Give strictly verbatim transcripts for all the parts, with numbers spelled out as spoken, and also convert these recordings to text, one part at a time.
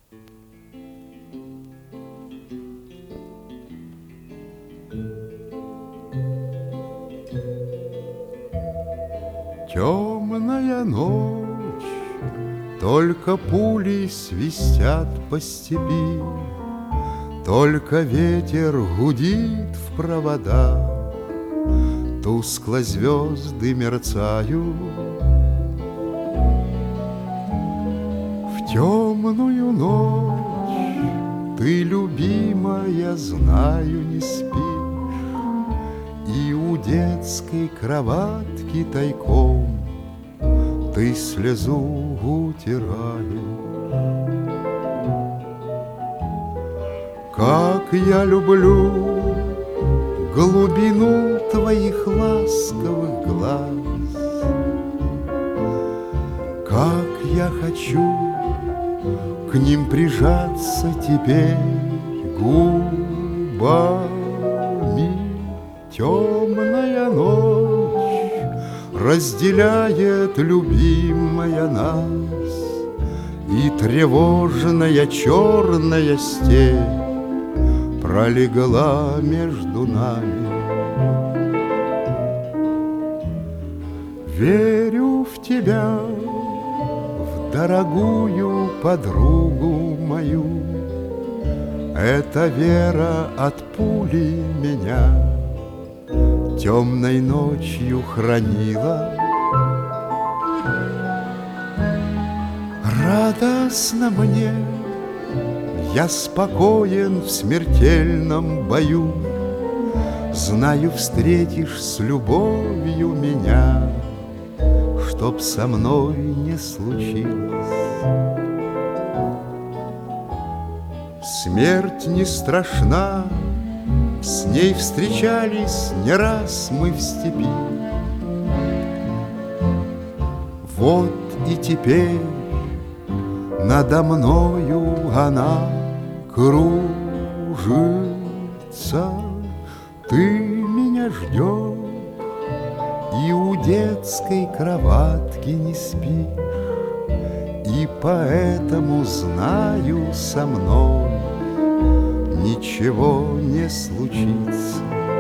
Темная ночь, только пули свистят по степи, только ветер гудит в провода, тускло звезды мерцают. В темную ночь ты, любимая, знаю, не спишь, и у детской кроватки тайком ты слезу утираешь. Как я люблю глубину твоих ласковых глаз, как я хочу к ним прижаться теперь губами. Темная ночь разделяет, любимая, нас, и тревожная черная степь пролегла между нами. Верю в тебя, в дорогую подругу мою, эта вера от пули меня темной ночью хранила. Радостно мне, я спокоен в смертельном бою, знаю, встретишь с любовью меня, чтоб со мной не случилось. Смерть не страшна, с ней встречались не раз мы в степи. Вот и теперь надо мною она кружится. Ты меня ждешь и у детской кроватки не спишь, и поэтому знаю, со мной ничего не случится.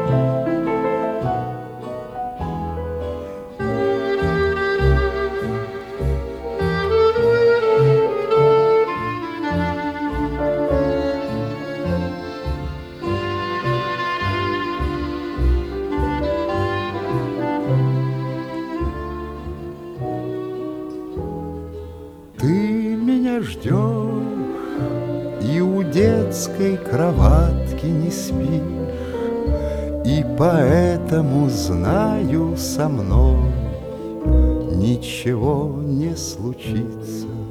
Ты меня ждешь и у детской кроватки не спишь, и поэтому знаю, со мной ничего не случится.